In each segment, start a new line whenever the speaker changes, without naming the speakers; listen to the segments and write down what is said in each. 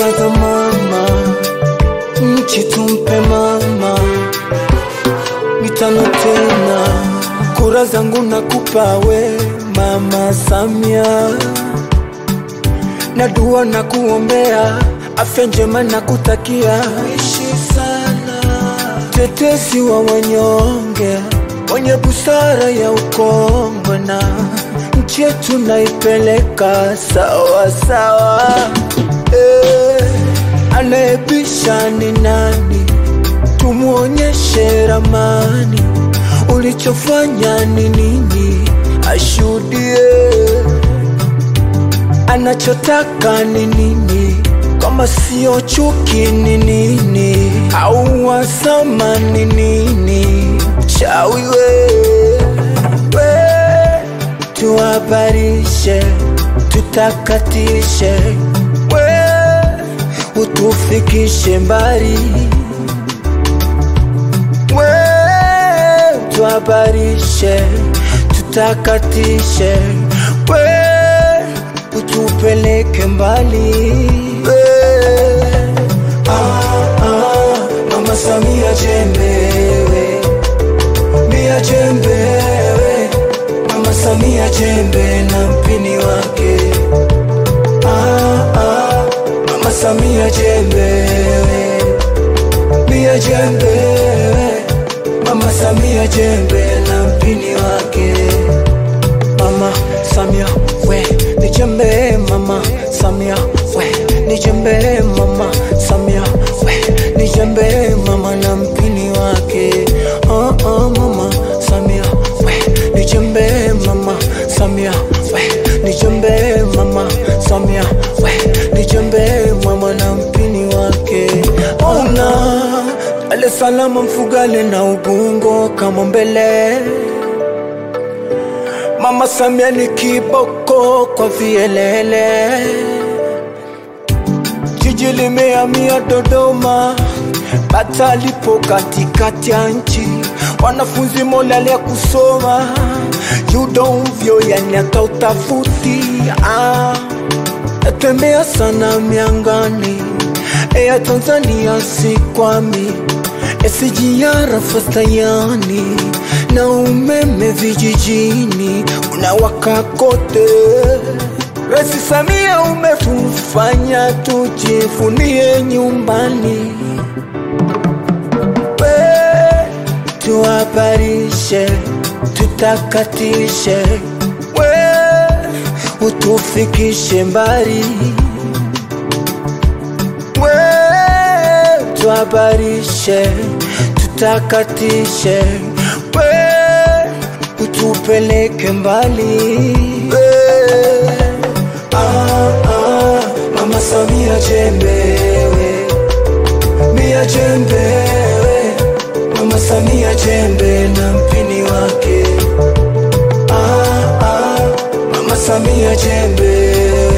za mama, nchi tumpe mama, mitano tena. Kura zangu nakupa we Mama Samia, na dua na kuombea afya njema na kutakia uishi sana. Tetesi wa wanyonge, mwenye busara ya ukongwe, na nchi yetu naipeleka sawa sawa. Anayebisha ni nani? Tumuonyeshe ramani, ulichofanya ni nini ashuhudie. Anachotaka ni nini? Kama sio chuki ni nini? Au wasama ni nini? Chawi we tuhabarishe, tutakatishe, we utufikishe mbali, we tuhabarishe, tutakatishe, we utupeleke mbali. Mama Samia jembe, Mia jembe, Mama Samia jembe na mpini wake. Mama Samia jembe, Mia jembe, Mama Samia jembe na mpini wake. Mama Samia we ni jembe, Mama Samia we ni jembe, Mama Samia we ni jembe, mama na mpini wake. Mama Samia we ni jembe, Mama Samia we ni jembe, Mama Samia we ni jembe, mama na mpini wake. Ona Dar es Salaam, Mfugale na Ubungo kama mbele. Mama Samia ni kiboko kwa vielele. Jiji limehamia Dodoma, Bata lipo katikati ya nchi. Wanafunzi molale ya kusoma, yudomvyo yani hata utafuti. Natembea sana miangani, Air Tanzania sikwami, SGR Fastayani, na umeme vijijini unawaka kote. Rais Samia umetufanya tujivunie nyumbani, we tuhabarishe, tutakatishe, we utufikishe mbali, we tuhabarishe, tutakatishe, we utupeleke mbali. Mama Samia jembe, Mia jembe, Mama Samia jembe na mpini wake. Mama Samia jembe,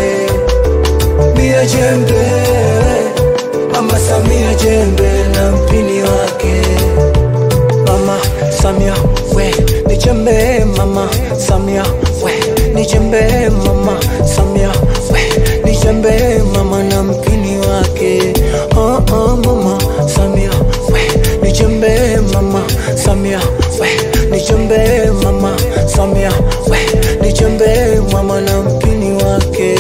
Mia jembe, Mama Samia jembe na mpini wake. Mama Samia we ni jembe, Mama Samia we ni jembe, Mama Samia we ni jembe, mama na mpini wake. Mama Samia we ni jembe, Mama Samia we ni jembe, Mama Samia we ni jembe, mama na mpini wake.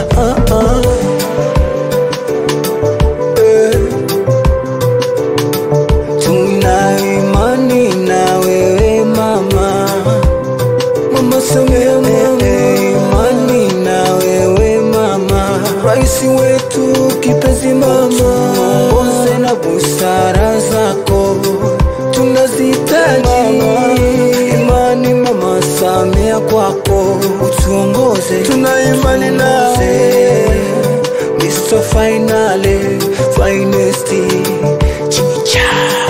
Tuna imani na wewe mama, Mama Samia, imani na wewe mama, rais wetu kipenzi mama, uongoze na busara zako tunazihitaji. Imani Mama Samia kwako, utuongoze, tuna imani nawe Mr. Finale, finest chicha.